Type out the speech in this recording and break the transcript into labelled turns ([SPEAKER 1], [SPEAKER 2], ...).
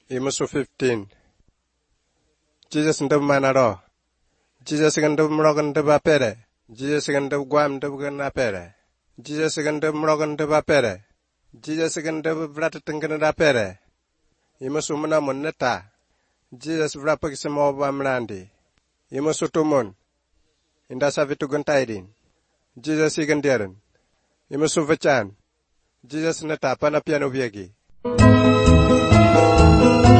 [SPEAKER 1] Imusu 15. Jesus ndab manaro. Jesus gandab mrogan ndab apere. Jesus gandab guam ndab gan apere. Jesus gandab mrogan ndab apere. Jesus gandab vratatangan apere. Imusu muna muneta. Jesus vrapakisimo bamrandi. Imusu tumun. Inda savitu gantaidin. Jesus igandiaran. Imusu vachan. Jesus neta panapiano viagi.